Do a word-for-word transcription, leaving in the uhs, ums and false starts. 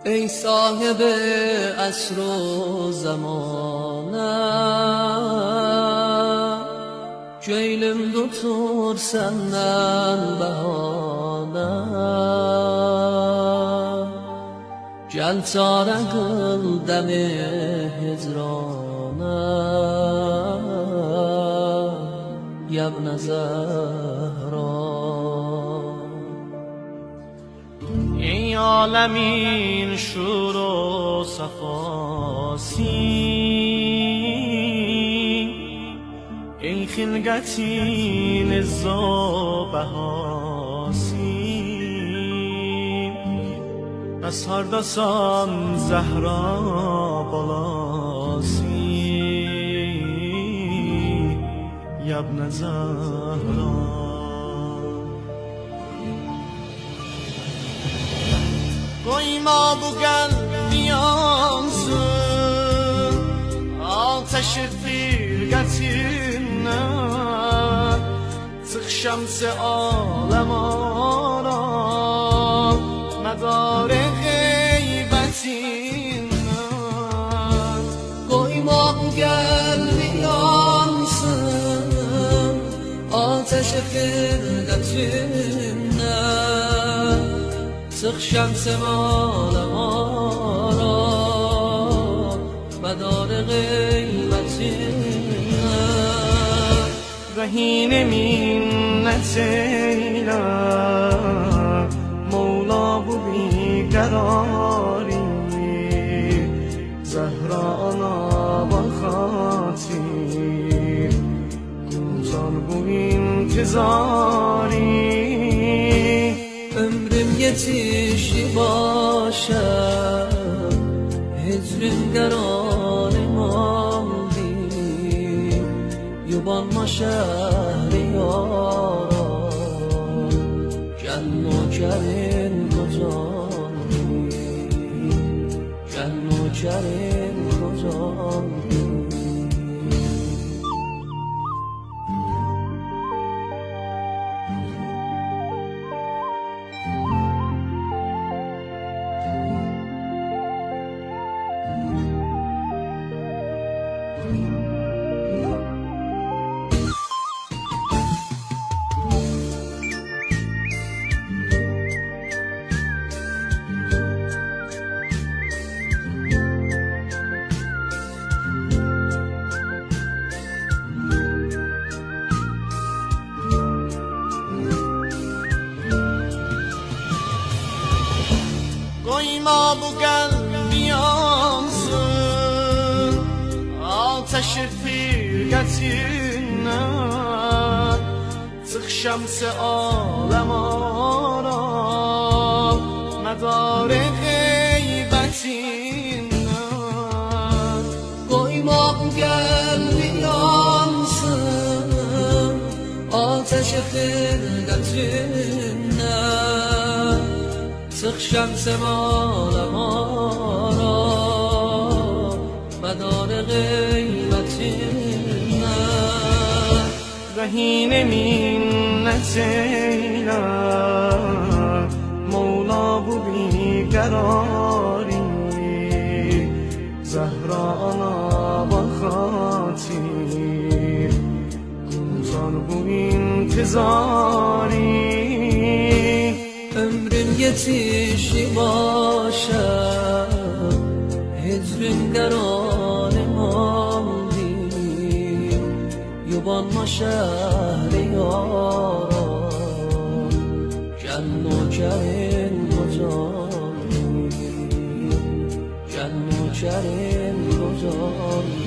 ای صاحب عصر و زمانه Ceylim tutur senden bahane Gel çare kıl demi hicrane Yebne Zehra Ey alemin şur o safasi ای خلقتی نزا بهاسی از هر دستم زهرا بالاسی یبن زهرا koyma bu kalbi yansın ateş firqətinə Sıx şəmsi aləm ara Mədar-ı qeybətinə Qoyma bu qəlbi yansın Ateş-i firqətinə Sıx şəmsi aləm ara Mədar-ı qeybətinə رهین منت ایله مولا bu بیقراری زهرا ana بخاطی کوتاه bu intizاری ömrüm yetişi başa hicrin قرارم Yubanma şehriyara Gel nökerin kocam Gel nökerin kocam Koyma bu kalbi yansın Ateş-i firqətinə Sıx şəmsi aləm ara Mədar-ı qeybətinə Koyma bu kalbi yansın Ateş-i firqətinə Sıx şəmsi aləm ara Mədar-ı qeybətinə Rehin minnət eylə Mevla bu بیقراری Zəhra ana baxatir Kurtar bu intizari Ömrüm yetişi başa Hicrin قرارم aldı Yubanma şehriyara Gel nökerin kocam Gel nökerin kocam